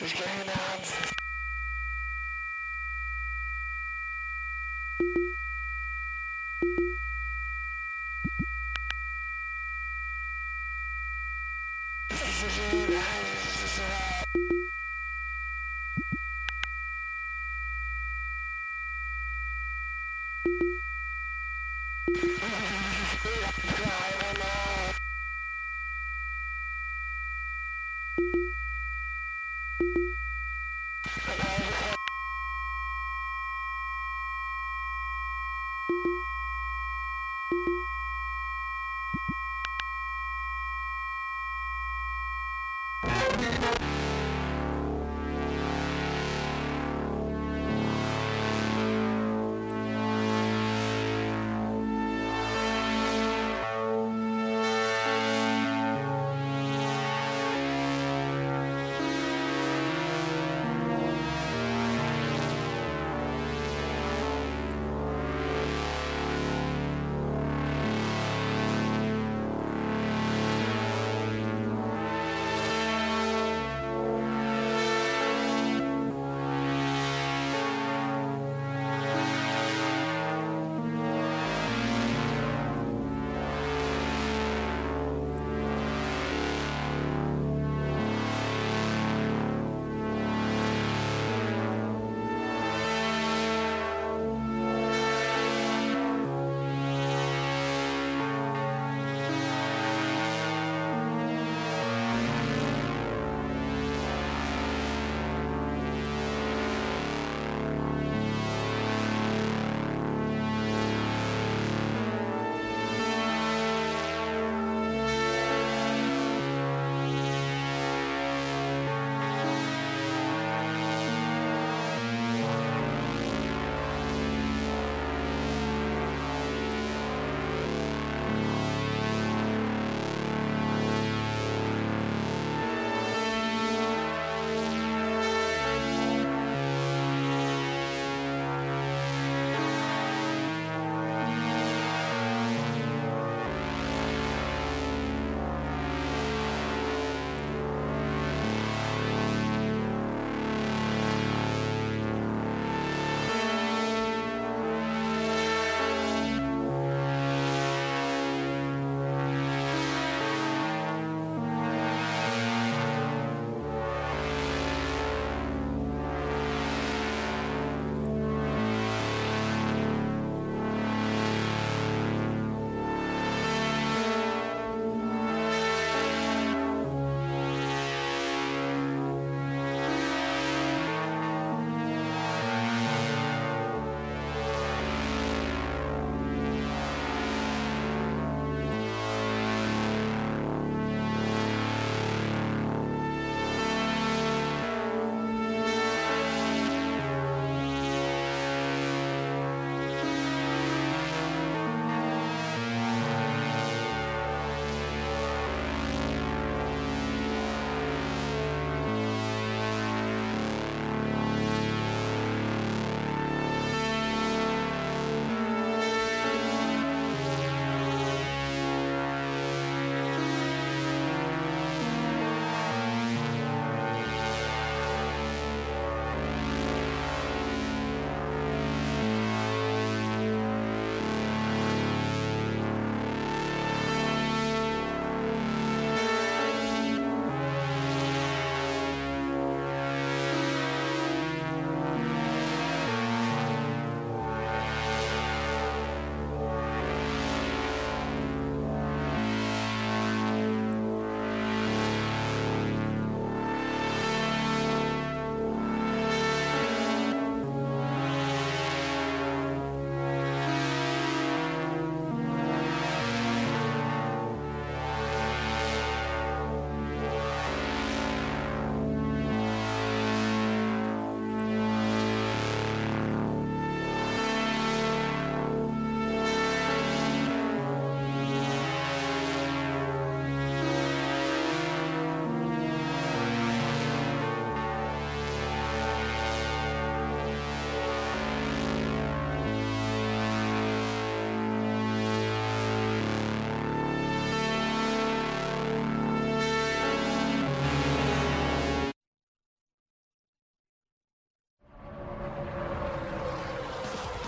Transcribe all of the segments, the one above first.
Just getting out.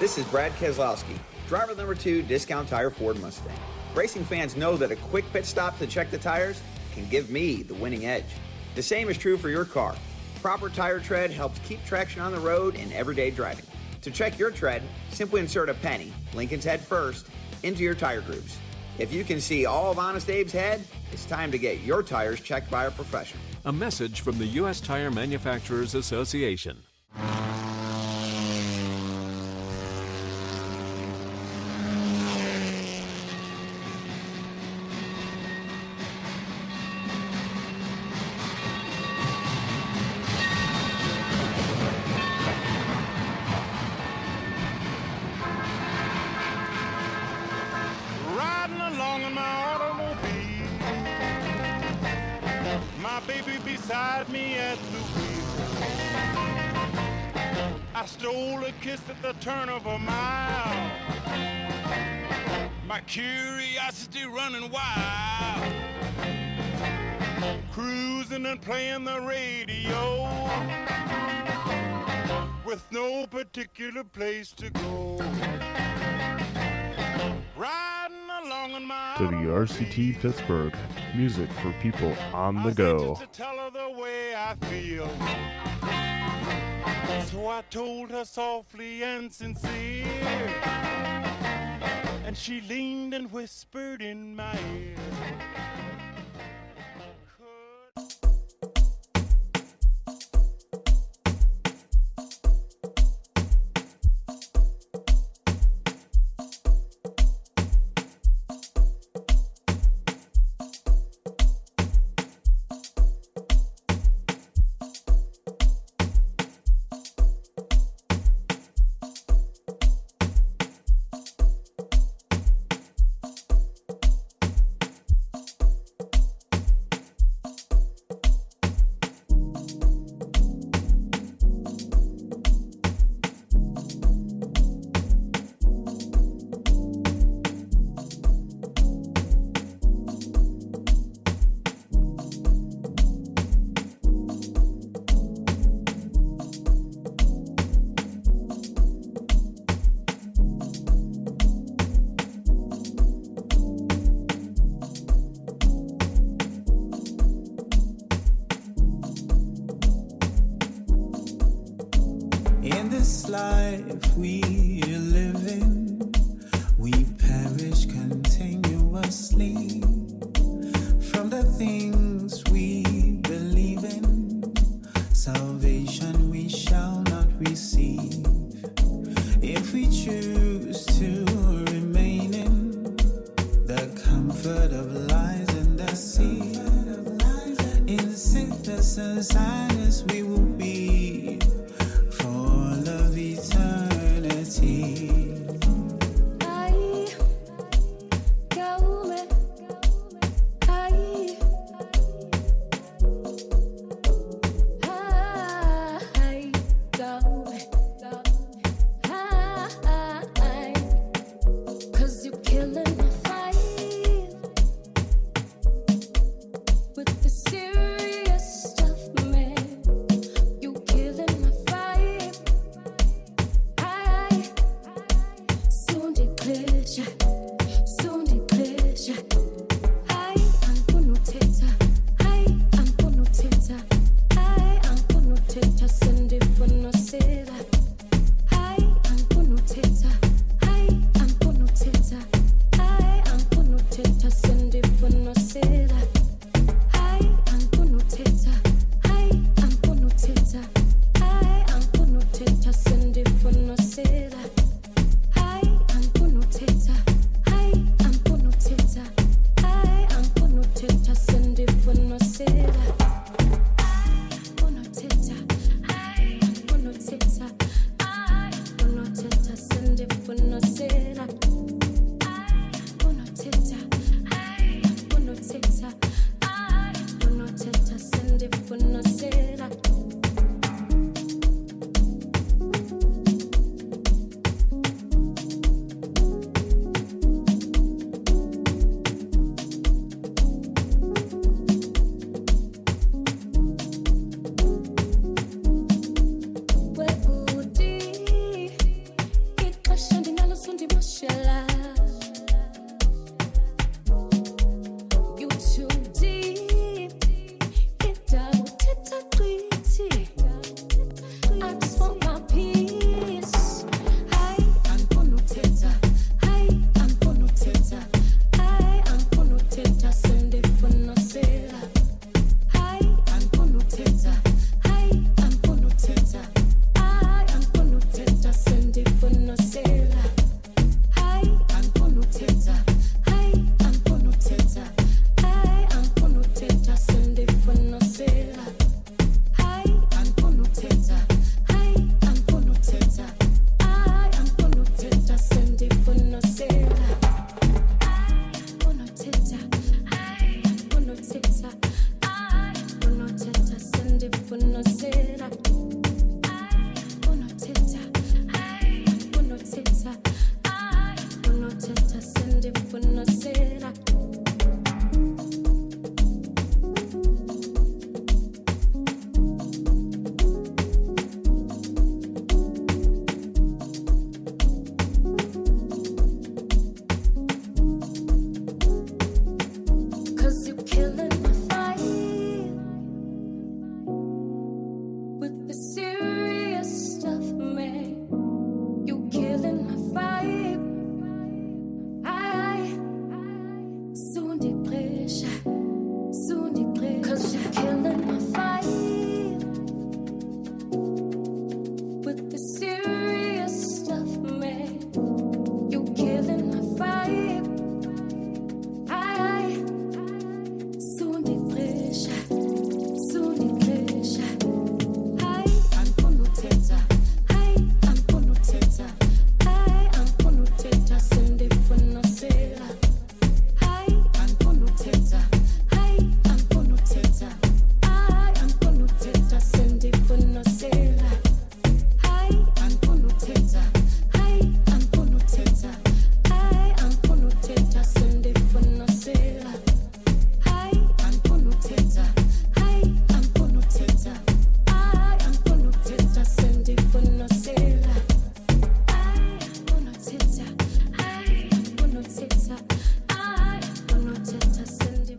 This is Brad Keselowski, driver number 2, Discount Tire Ford Mustang. Racing fans know that a quick pit stop to check the tires can give me the winning edge. The same is true for your car. Proper tire tread helps keep traction on the road in everyday driving. To check your tread, simply insert a penny, Lincoln's head first, into your tire grooves. If you can see all of Honest Abe's head, it's time to get your tires checked by a professional. A message from the U.S. Tire Manufacturers Association. At the turn of a mile, my curiosity running wild, cruising and playing the radio with no particular place to go. Riding along in my WRCT Pittsburgh, music for people on the go. To tell her the way I feel. So I told her softly and sincere, and she leaned and whispered in my ear. Life we live in, we perish continuously from the things we believe in. Salvation we shall not receive if we choose to remain in the comfort of lies and deceit. In sickness and sadness we will be for all of eternity. With the serious stuff, man.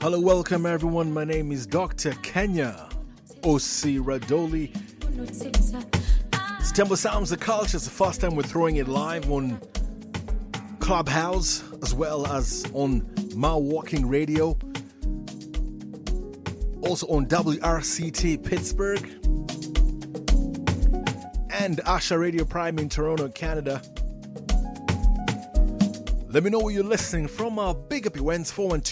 Hello, welcome everyone. My name is Dr. Kenya O.C. Radoli. It's Temple Sounds the Culture. It's the first time we're throwing it live on Clubhouse as well as on Mile Walking Radio. Also on WRCT Pittsburgh and Asha Radio Prime in Toronto, Canada. Let me know where you're listening from. Our big up events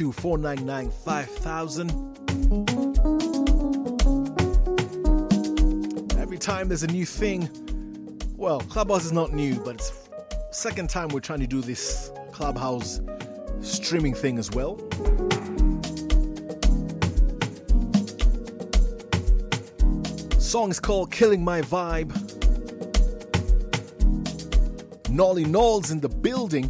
412-499-5000. Every time there's a new thing, well, Clubhouse is not new, but it's second time we're trying to do this Clubhouse streaming thing as well. Song is called Killing My Vibe. Nolly Knowles in the building.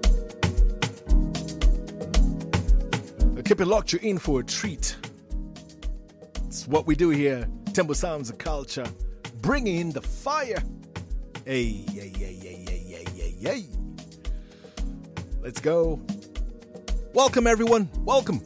Keep it locked, you're in for a treat. It's what we do here. Temple Sounds of Culture. Bringing in the fire. Hey, hey, hey, hey, hey, hey, hey, hey. Let's go. Welcome, everyone. Welcome.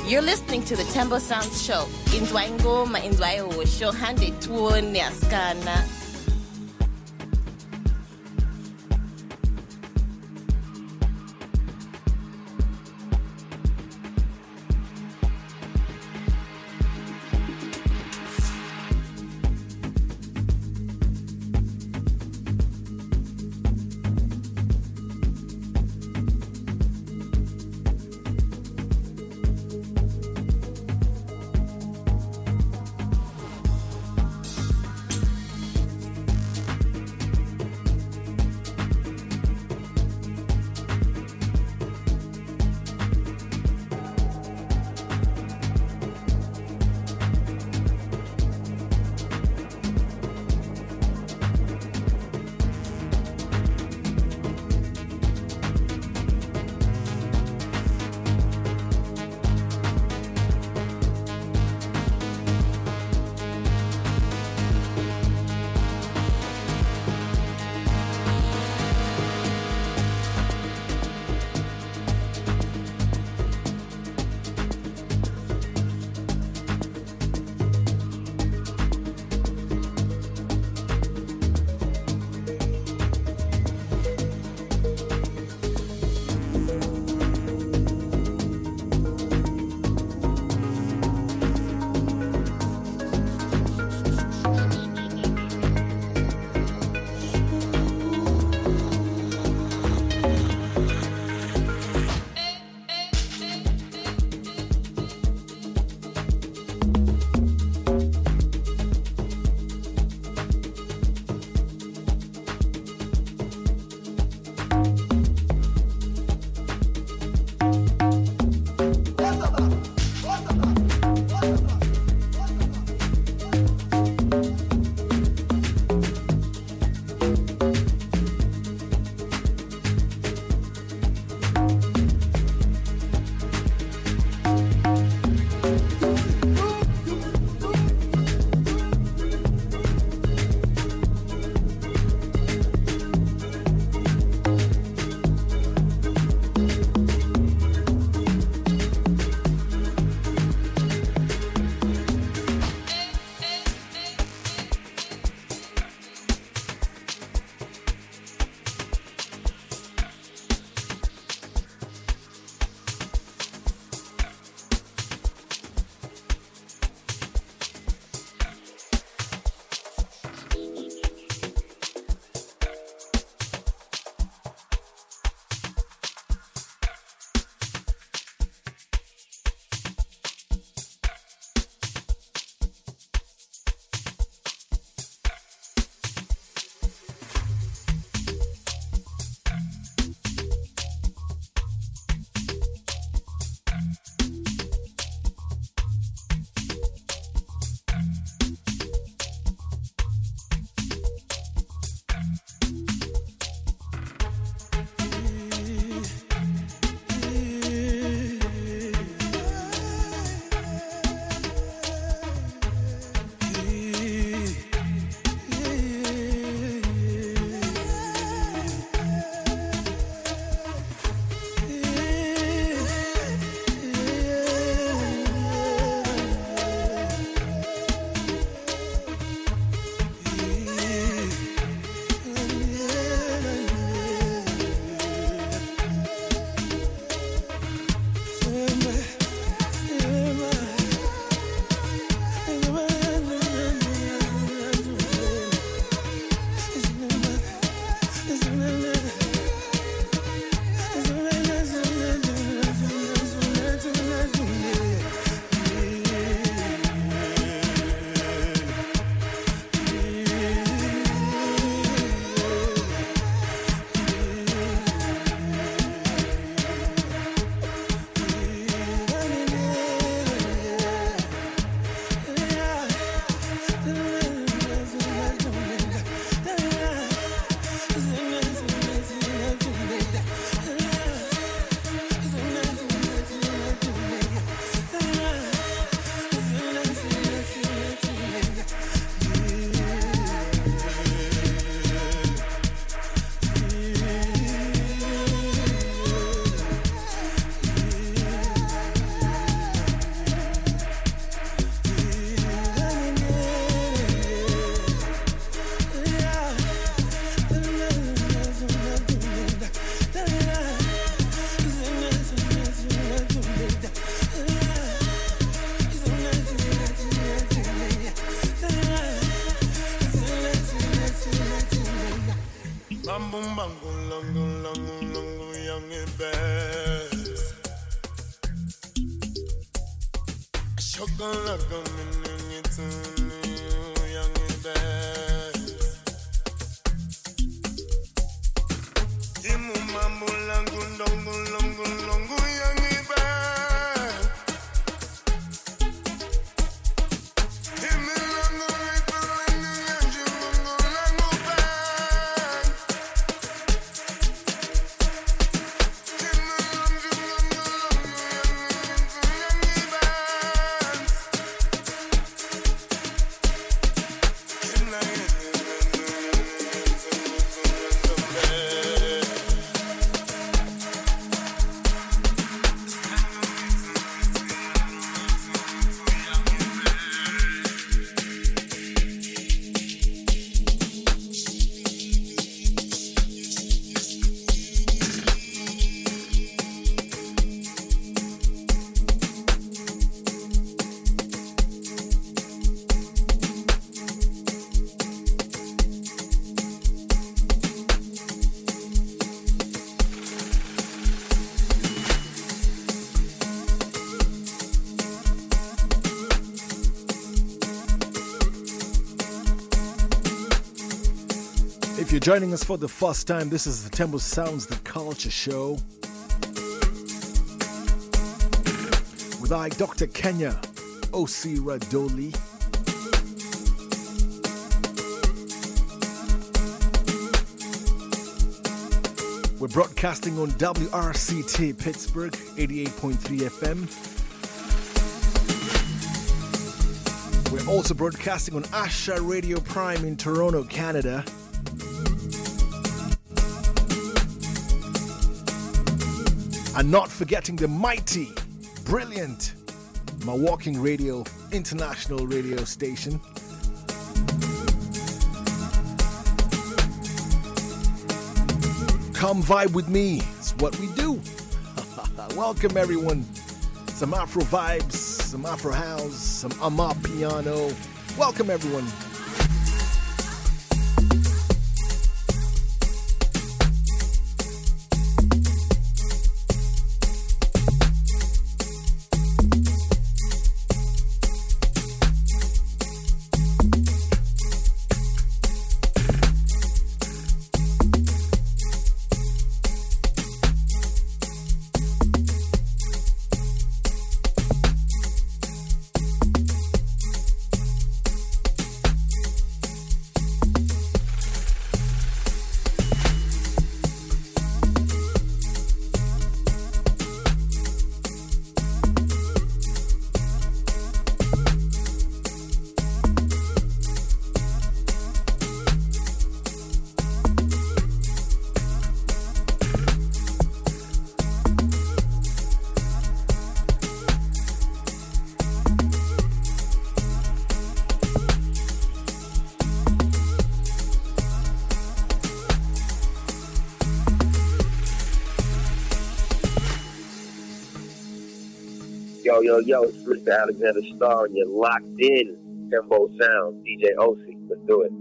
You're listening to the Tembo Sounds Show. Inzwa ingoma, inzwa iwosho, hande tuone askana. Bam boom bang langu langu langu young and best. Chocolate coming into young and best. Imu mambo langu langu langu langu young and best. Imu langu langu langu langu best. Imu langu langu langu If you're joining us for the first time, this is the Tembo Sounds the Culture Show with I, Dr. Kenya O.C. Radoli. We're broadcasting on WRCT Pittsburgh 88.3 FM. We're also broadcasting on Asha Radio Prime in Toronto, Canada. And not forgetting the mighty, brilliant Milwaukee Radio International Radio Station. Come vibe with me. It's what we do. Welcome, everyone. Some Afro vibes, some Afro house, some Ama piano. Welcome, everyone. Yo, it's Mr. Alexander Starr, and you're locked in. Tembo Sound, DJ OC. Let's do it.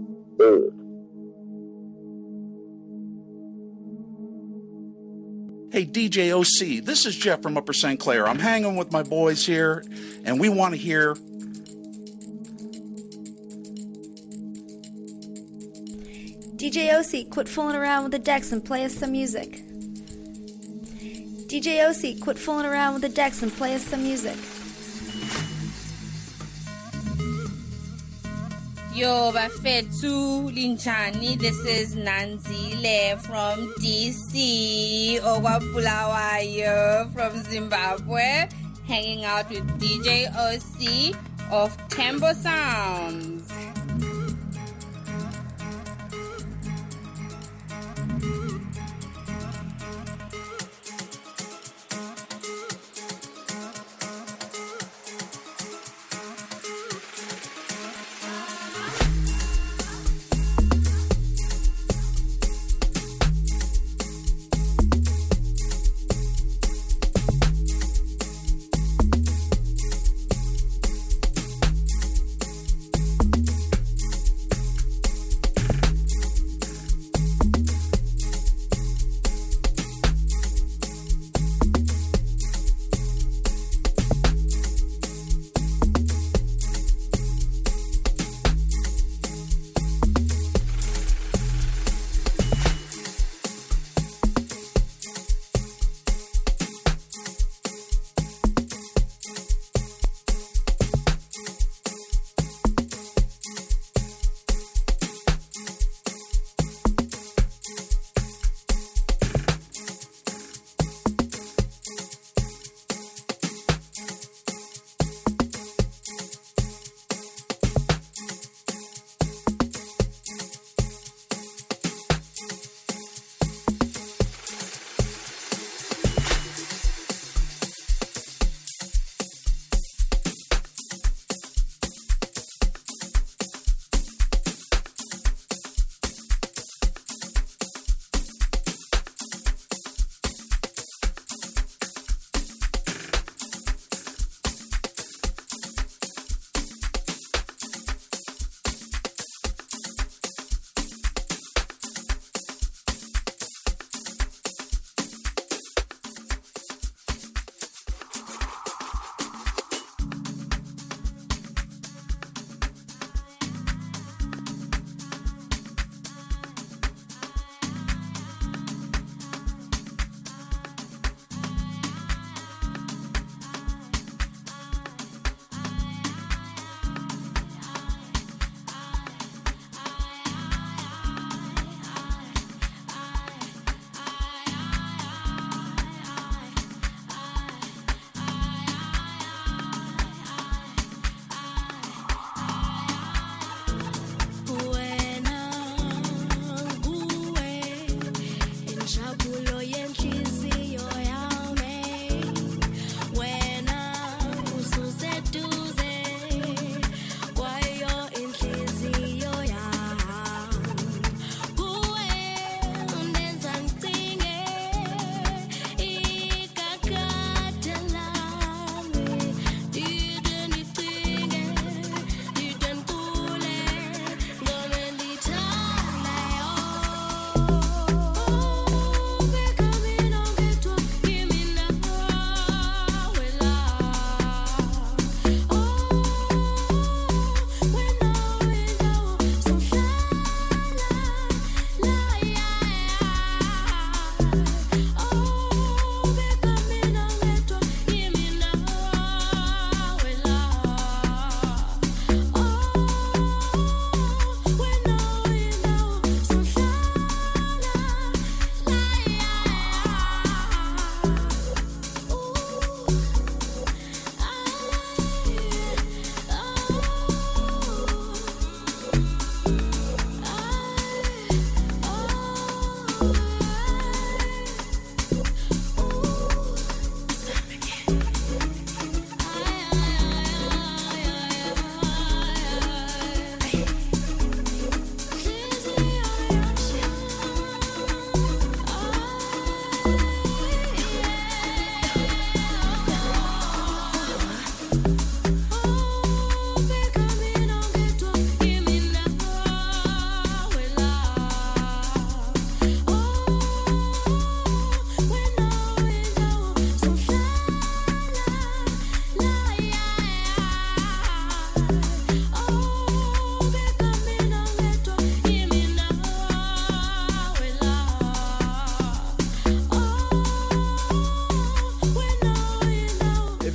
Hey, DJ OC, this is Jeff from Upper St. Clair. I'm hanging with my boys here, and we want to hear... DJ OC, quit fooling around with the decks and play us some music. DJ OC, quit fooling around with the decks and play us some music. Yo, Bafetu Linchani, this is Nanzile from DC, Owapulawayo from Zimbabwe, hanging out with DJ OC of Tembo Sounds.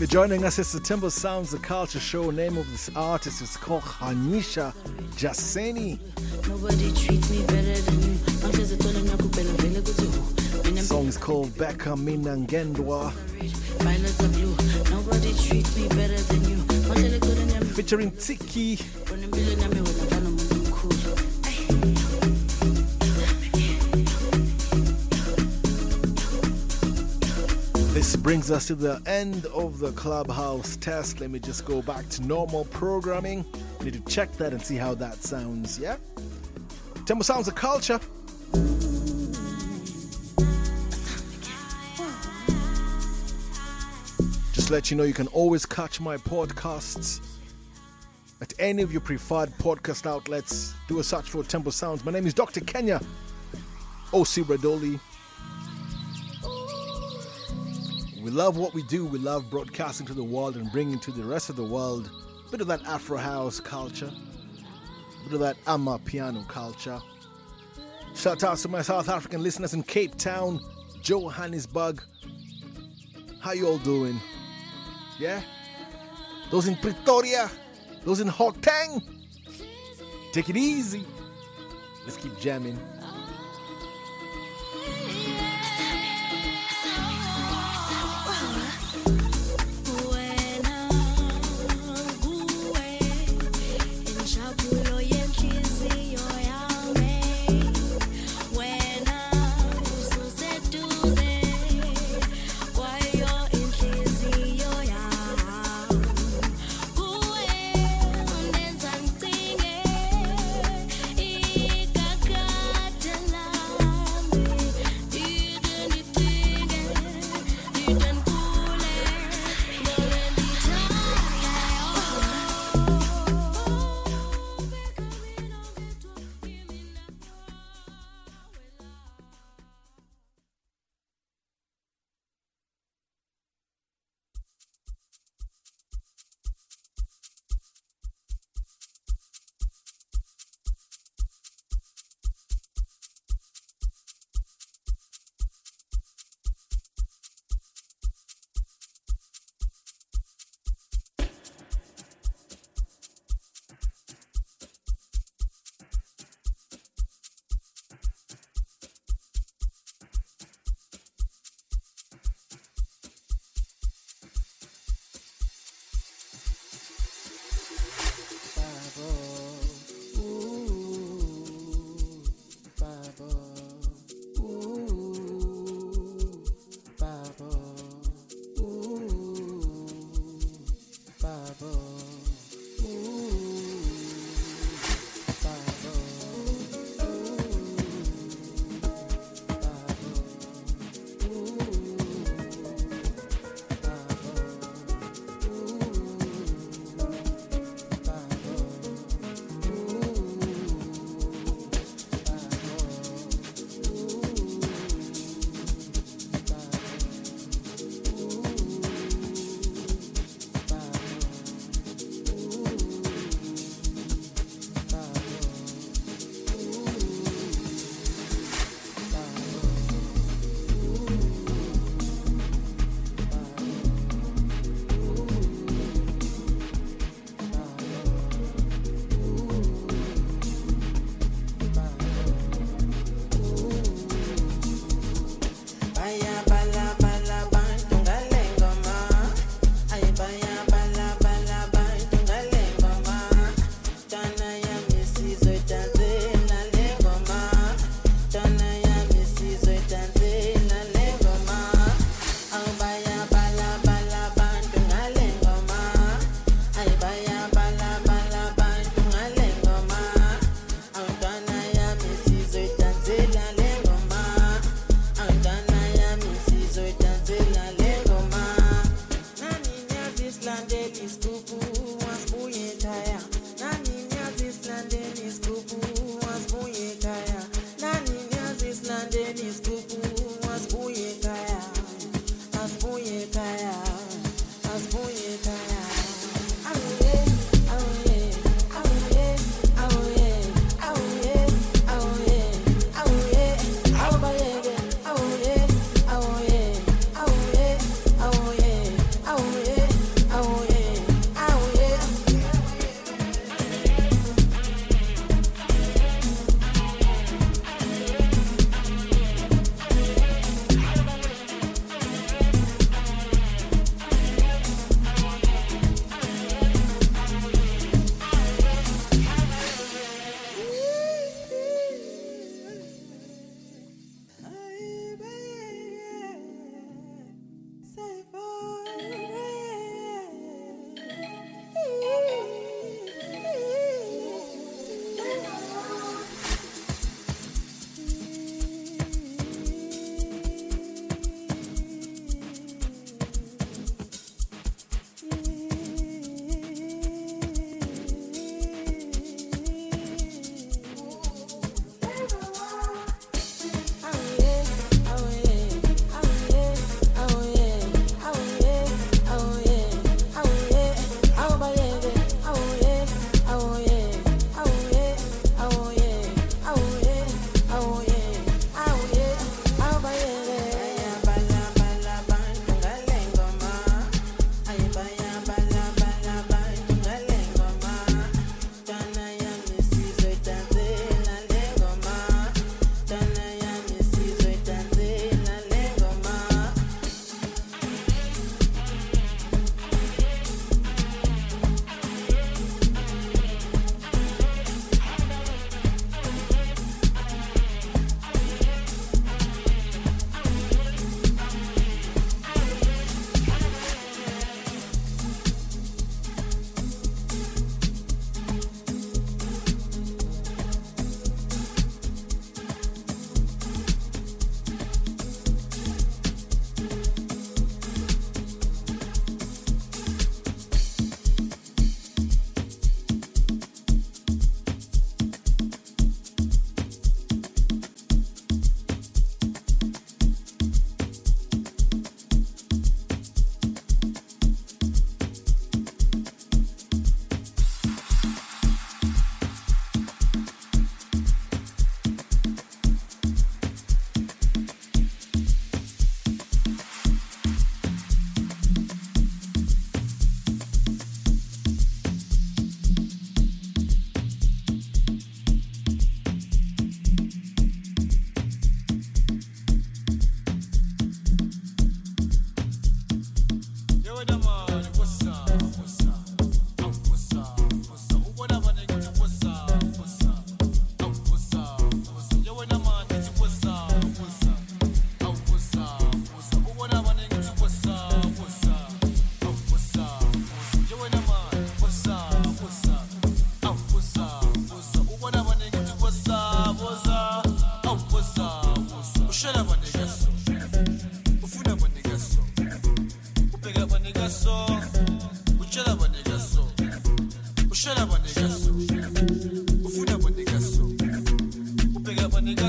joining us, it's the Timber Sounds the Culture Show. Name of this artist is called Hanisha Jaseni. Nobody treats me better than you. The song is called Beka Minangendwa. Violets are blue. Nobody treats me better than you. Featuring Tiki. This brings us to the end of the Clubhouse test. Let me just go back to normal programming. Need to check that and see how that sounds, yeah? Temple Sounds of Culture. Just let you know you can always catch my podcasts at any of your preferred podcast outlets. Do a search for Temple Sounds. My name is Dr. Kenya O.C. Bradoli. We love what we do. We love broadcasting to the world and bringing to the rest of the world a bit of that Afro house culture, a bit of that Amapiano culture. Shout out to my South African listeners in Cape Town, Johannesburg. How you all doing? Yeah? Those in Pretoria, those in Gauteng, take it easy. Let's keep jamming. God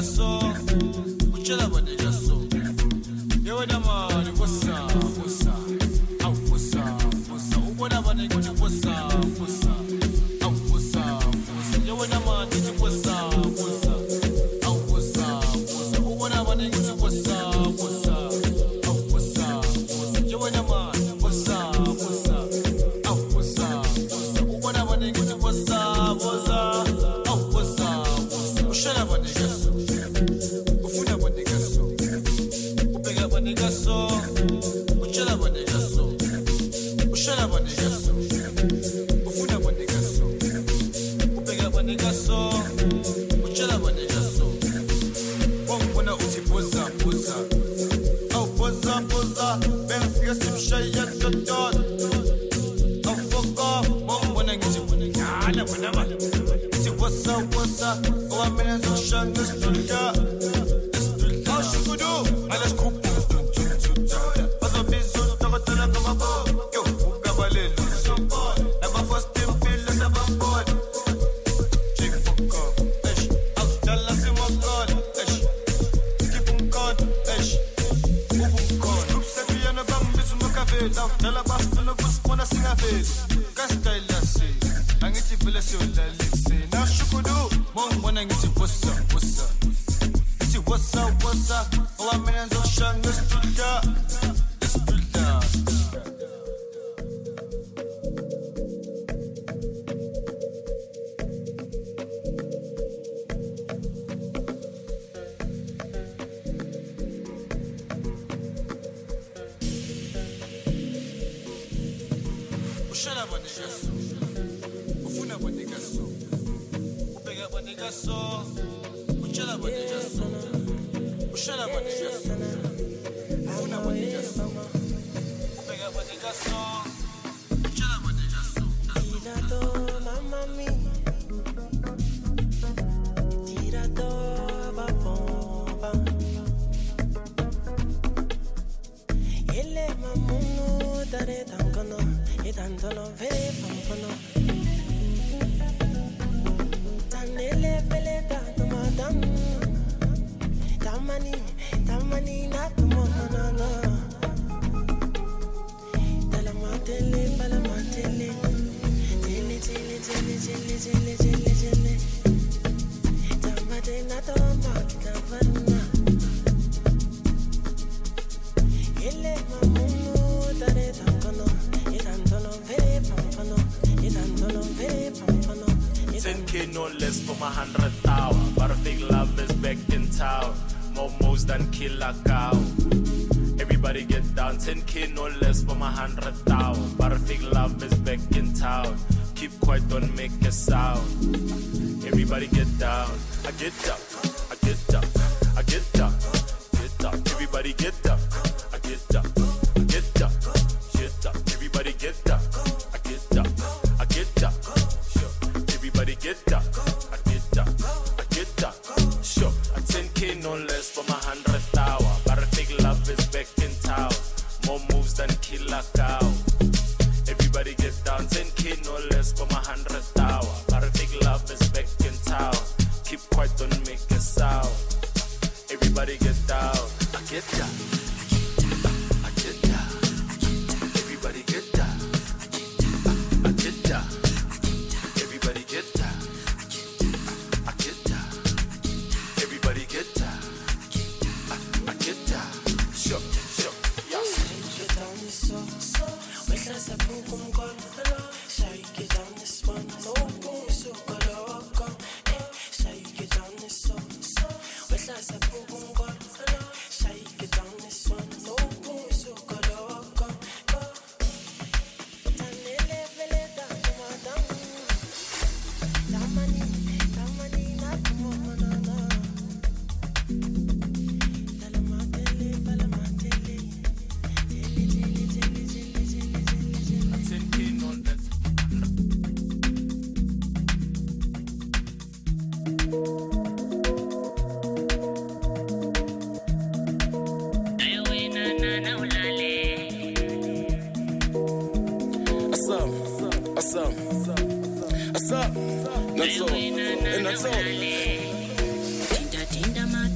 Tinda tinda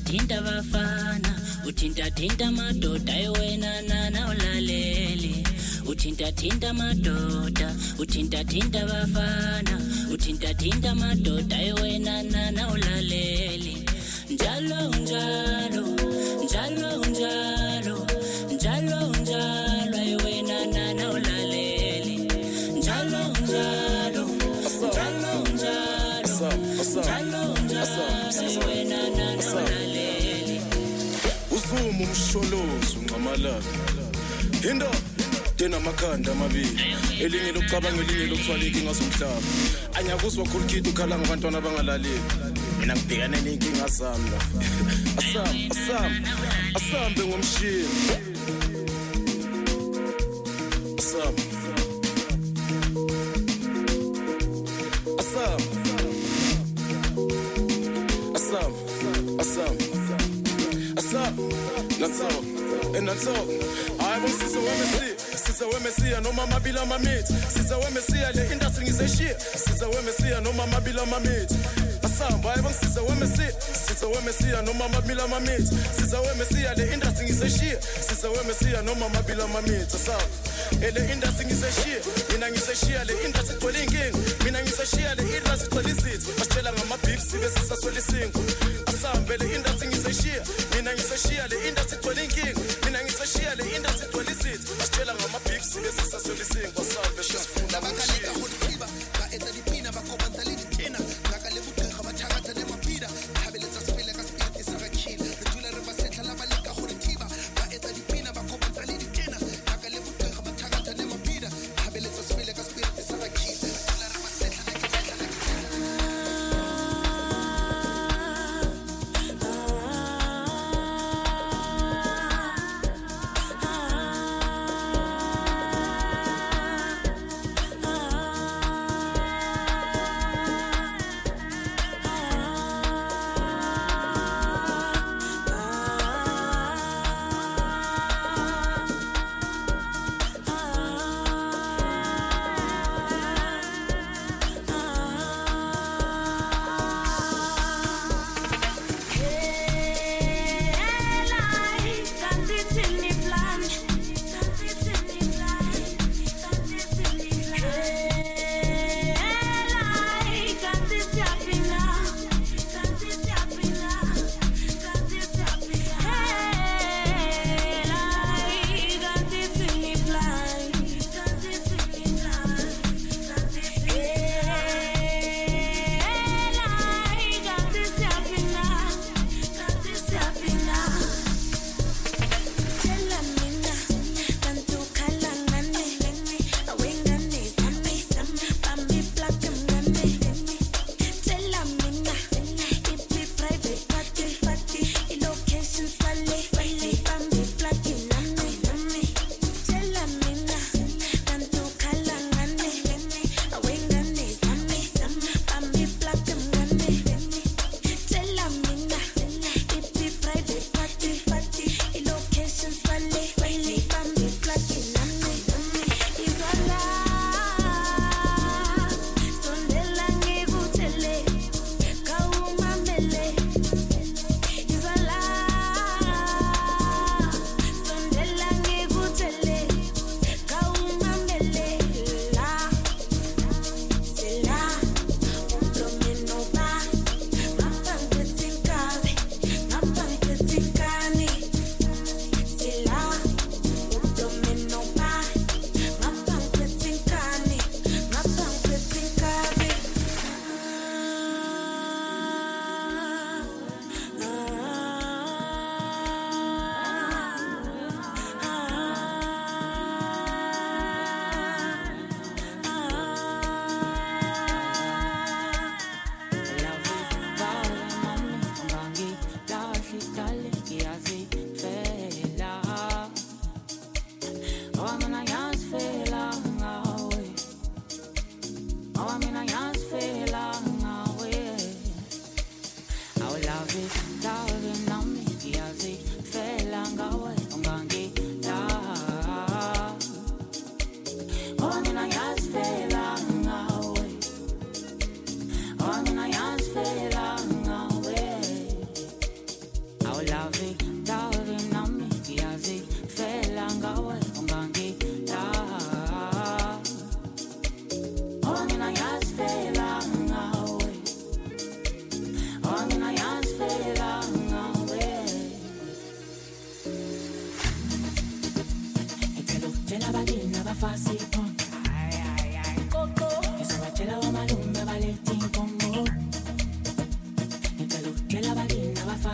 Tinta bafana, utinta madoda wena nana ulalele. Utinta madoda, utinta bafana, utinta madoda wena nana ulalele. Njalo njalo, njalo njalo, njalo njalo wena nana ulalele. Njalo njalo, njalo njalo, njalo njalo wena nana ulalele. Uzumu umsholozo ngamalanga. Hinda tena makhanda amabili. Elinye lokucabanga elinye lokuthwala inkinga zomhlaba. Anyakuzwa khulukita ukhala ngabantwana abangalaleli. Mina ngibhekane nenkinga zami la. Asambe ngomshini. That's all. I want to Sister Wemesia, no mama bila mamit. Sister Wemesia, the industry is a shit. Sister Wemesia, no mama bila mamit. Asam, I want Sister Wemesia. Sister Wemesia, no mama bila mamit. Sister Wemesia, the industry is a shit. Sister Wemesia, no mama bila mamit. Asam, the industry is a shit. Minang is a shit, the industry dwelling king. Minang is a shit, the industry solicit. Astela ngama beef, sibesa solicing. Asam, the industry is a shit. Minang is a shit, the industry dwelling king. Minang is a shit, the industry solicit. Astela ngama beef, sibesa solicing. Asam, the shit. Nabakaleka hodikiba, ka etadipina bakobanza lidikena. Nakalebuka khabatagata ne mapida. Habeleza spele ka spiriti sarakil. Betula rebasetla labaleka hodikiba, ka etadipina bakobanza lidikena. Nakalebuka khabatagata ne mapida. Habeleza spele ka spiriti sarakil. Betula rebasetla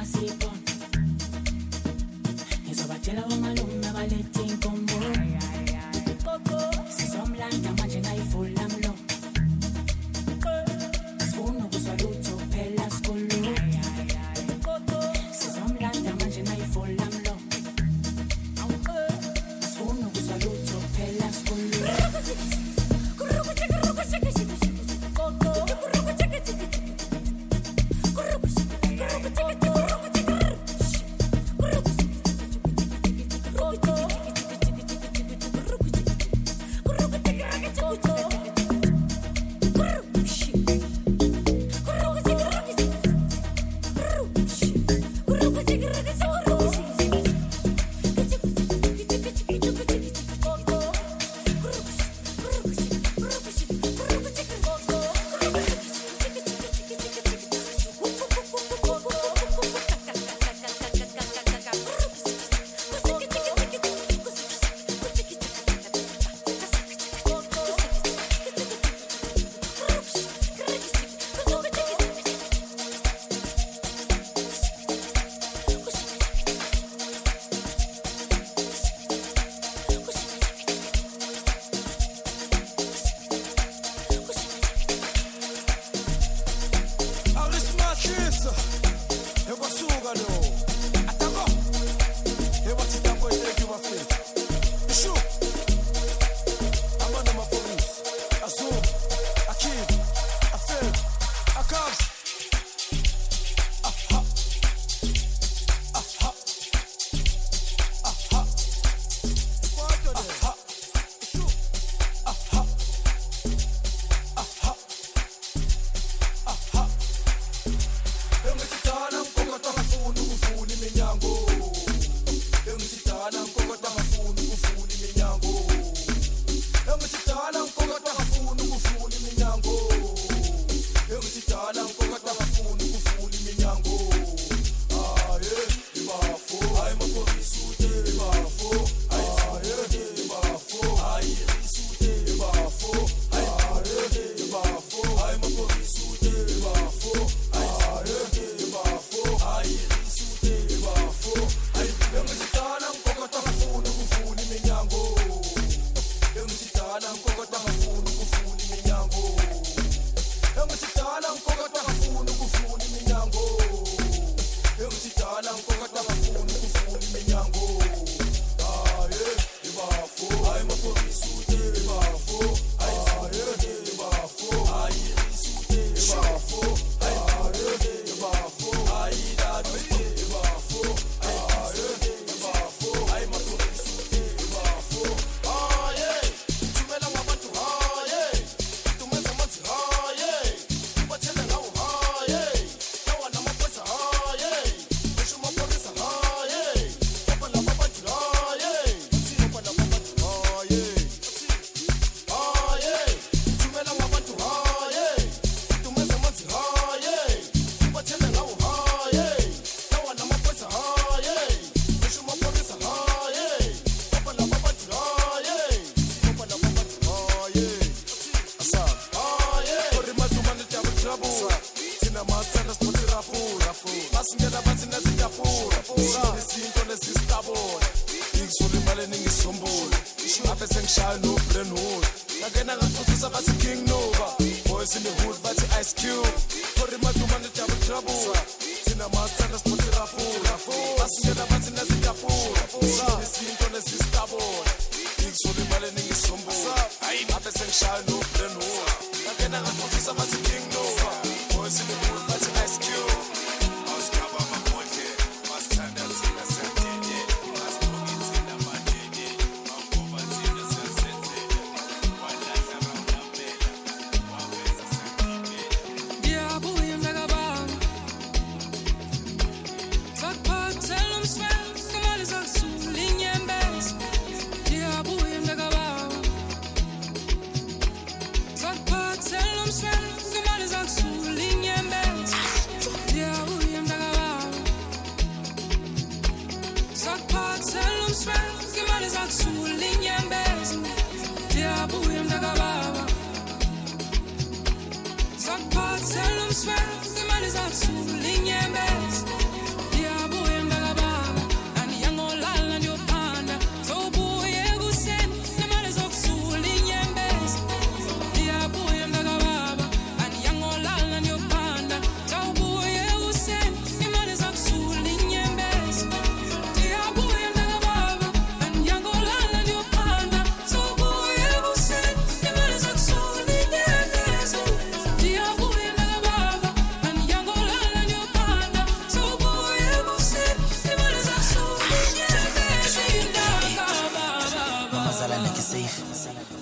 masipon. Ngizobatshela omalume abalethe inkombo. Sizomlanda manje ngayivula mlo. Sifuna ukuzwa lutho phela skulu. Sizomlanda manje ngayivula mlo. Sifuna ukuzwa lutho phela skulu.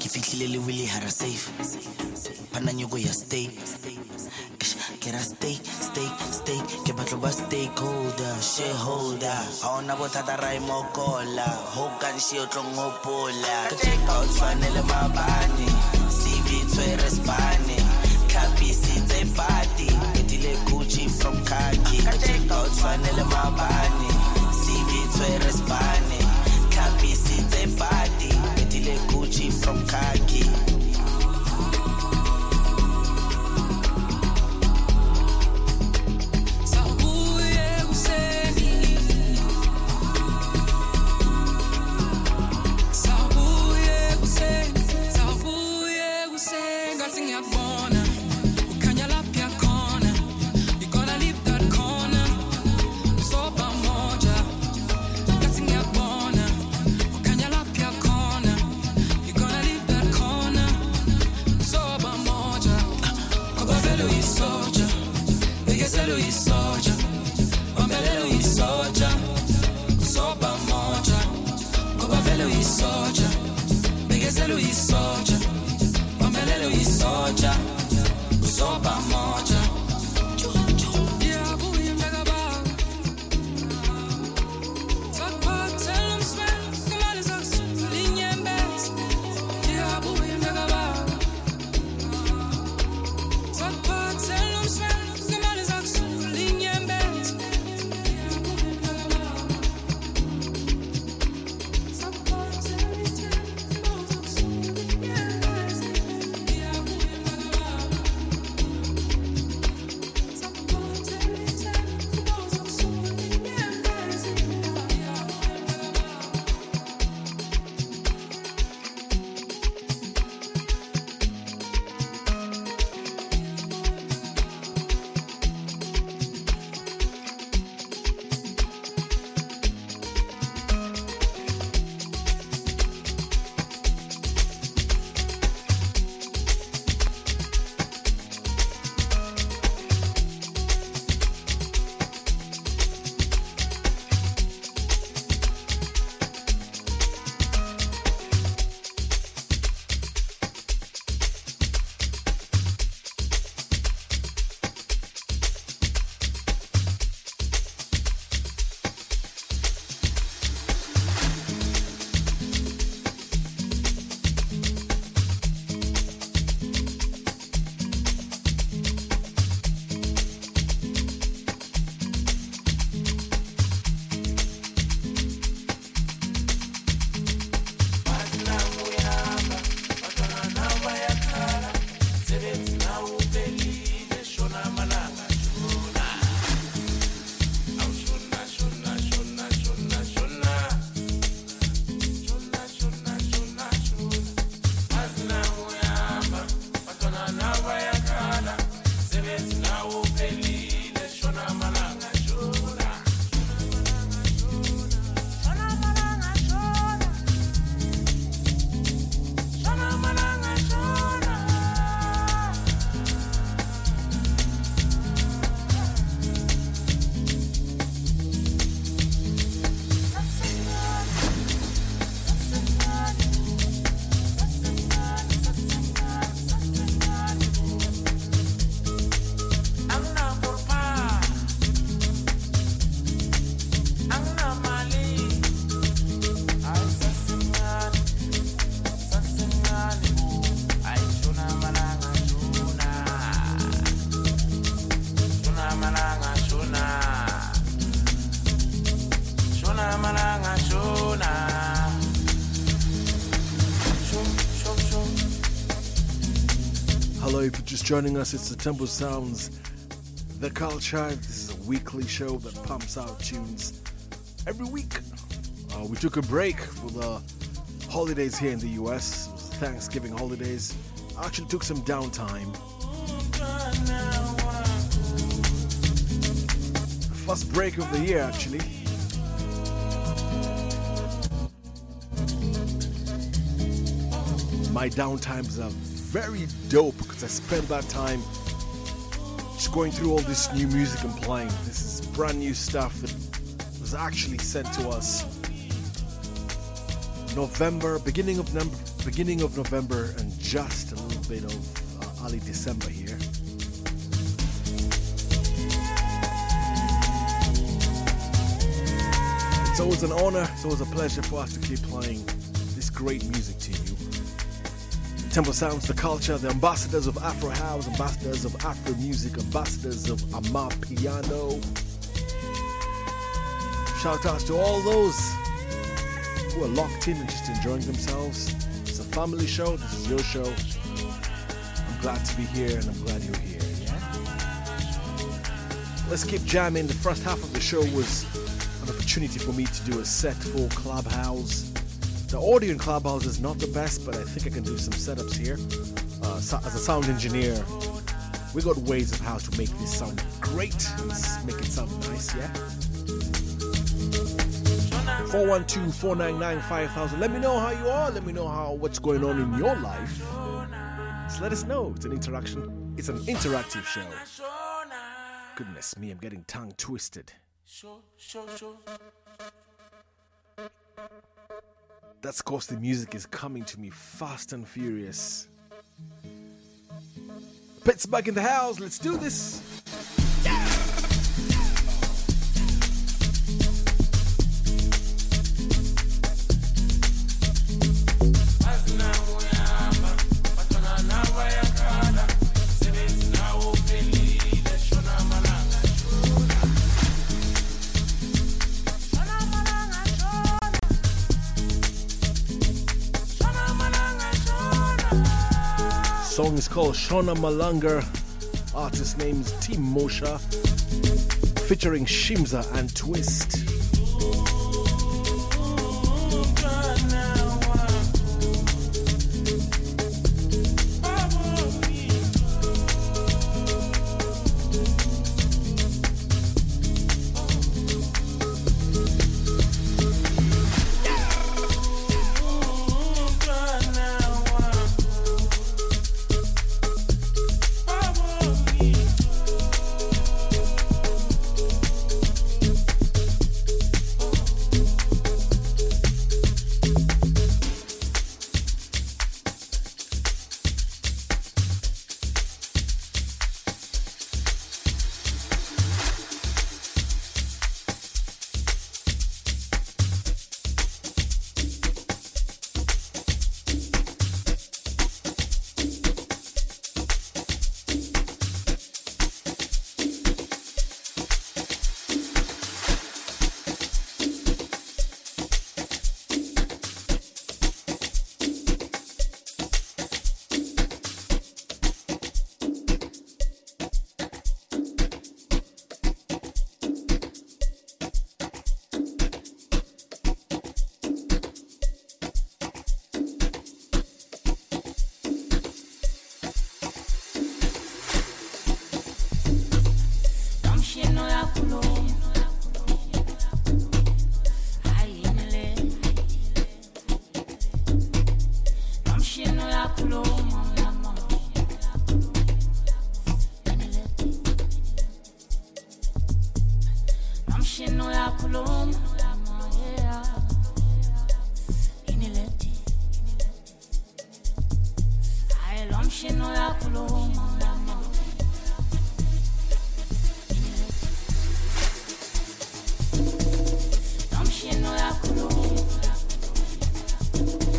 fihlile le really hara safe pananyoko ya stay get a steak ke batlo ba stakeholder shareholder haona bothata rai mokola ho kan shi o tlongopola ka check out fanele mabane CV tswere spane kapi sitse party etile Gucci from khaki ka check out fanele mabane CV tswere spane kapi sitse party etile Gucci from khaki. Hello, if you're just joining us, it's the Temple Sounds, The Culture. This is a weekly show that pumps out tunes every week. We took a break for the holidays here in the US. It was Thanksgiving holidays. I actually took some downtime. First break of the year, actually. My downtimes are very dope because I spent that time just going through all this new music and playing. This is brand new stuff that was actually sent to us beginning of Beginning of November and just a little bit of early December here. It's always an honor, it's always a pleasure for us to keep playing this great music to you. Temple Sounds, the culture, the ambassadors of Afro House, ambassadors of Afro music, ambassadors of Ama Piano. Shout outs to all those who are locked in and just enjoying themselves. It's a family show, this is your show. I'm glad to be here and I'm glad you're here, yeah? Let's keep jamming. The first half of the show was an opportunity for me to do a set for Clubhouse. The audio in Clubhouse is not the best, but I think I can do some setups here. As a sound engineer, we got ways of how to make this sound great and make it sound nice, yeah? 412-499-5000. Let me know how you are. Let me know what's going on in your life. Just let us know. It's an interaction. It's an interactive show. Goodness me, I'm getting tongue twisted. That's because the music is coming to me fast and furious. Pets back in the house. Let's do this. Song is called Shona Malanga. Artist name is Team Mosha, featuring Shimza and Twist. Shino ya kuloma